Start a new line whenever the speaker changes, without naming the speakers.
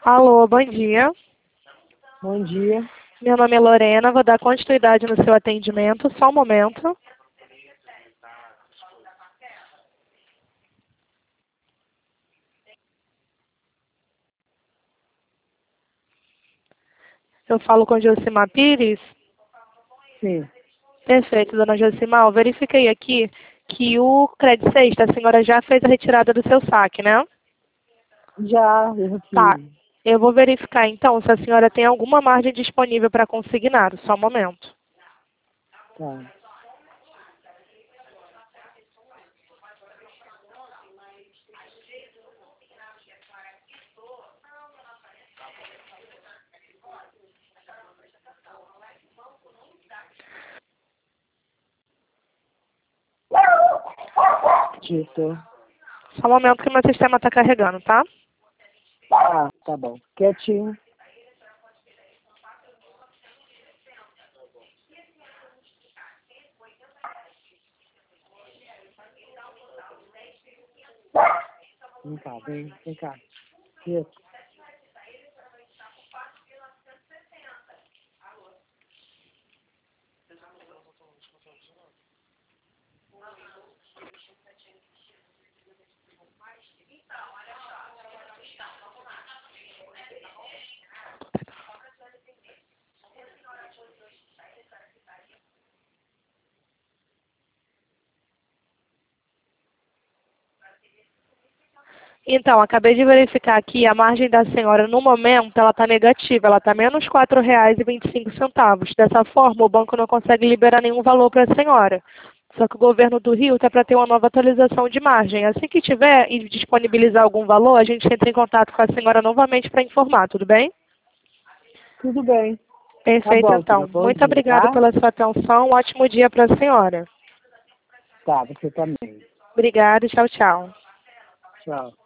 Alô, bom dia.
Bom dia.
Meu nome é Lorena, vou dar continuidade no seu atendimento. Só um momento. Eu falo com Josimar Pires?
Sim.
Perfeito, dona Josimar. Eu verifiquei aqui que o Credit Sexta, a senhora já fez a retirada do seu saque, né?
Já, eu
Tá.
fiz.
Eu vou verificar então se a senhora tem alguma margem disponível para consignar. Só um momento.
Tá. Dito.
Só um momento que meu sistema está carregando, tá?
Ah, tá bom. Quietinho. Vem cá, vem cá. Quieto.
Então, acabei de verificar aqui, a margem da senhora no momento, ela está negativa, ela está menos R$ 4,25. Dessa forma, o banco não consegue liberar nenhum valor para a senhora. Só que o governo do Rio está para ter uma nova atualização de margem. Assim que tiver e disponibilizar algum valor, a gente entra em contato com a senhora novamente para informar, tudo bem?
Tudo bem. Tá
Perfeito,
bom,
então.
filha. Bom
Muito
dia,
obrigada
tá?
pela sua atenção. Um ótimo dia para a senhora.
Tá, você também.
Obrigada e tchau, tchau.
Tchau.